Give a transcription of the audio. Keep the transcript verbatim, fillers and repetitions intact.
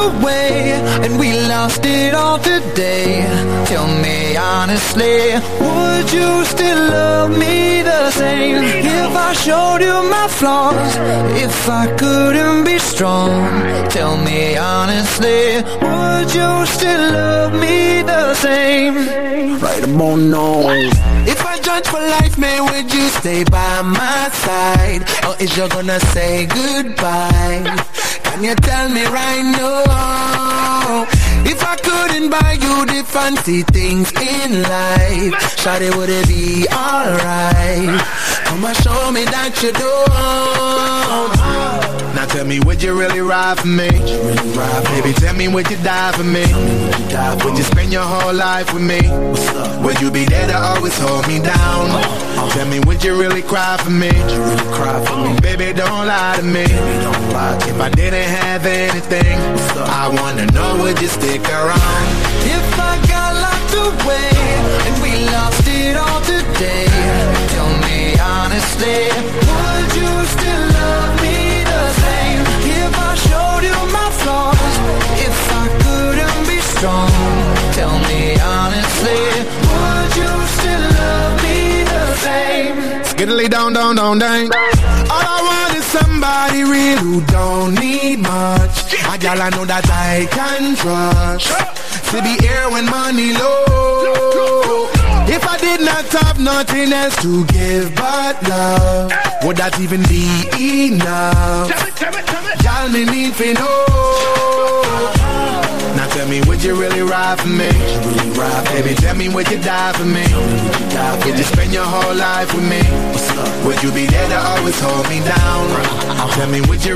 the way, and we lost it all today. Tell me honestly, would you still love me the same? If I showed you my flaws, if I couldn't be strong, tell me honestly, would you still love me the same? Right about now. If I judge for life, man, would you stay by my side? Or is you gonna say goodbye? Can you tell me right now? If I couldn't buy you the fancy things in life, shawty, would it be alright? Come and show me that you don't. Now tell me, would you really ride for me? Really ride, baby, tell me, would you die for me? Would you, die for would you spend your whole life with me? Would you be there to always hold me down? Uh, tell me, would you really cry for me? Would you really cry for me? Baby, don't lie to me. Baby, don't lie to if me. I didn't have anything, I wanna know, would you stick around? If I got locked away and we lost it all today, tell me honestly, would you still love me the same? If I showed you my flaws, if I couldn't be strong, tell me honestly, would you still love me the same? Skiddly down, down, down, down. All I want is somebody real who don't need much. A girl I know that I can trust, to be here when money low. If I did not have nothing else to give but love, would that even be enough? Y'all me need to know. Now tell me, would you really ride for me? Really ride, baby, tell me, would you die for me? Would you spend your whole life with me? Would you be there to always hold me down? Tell me, would you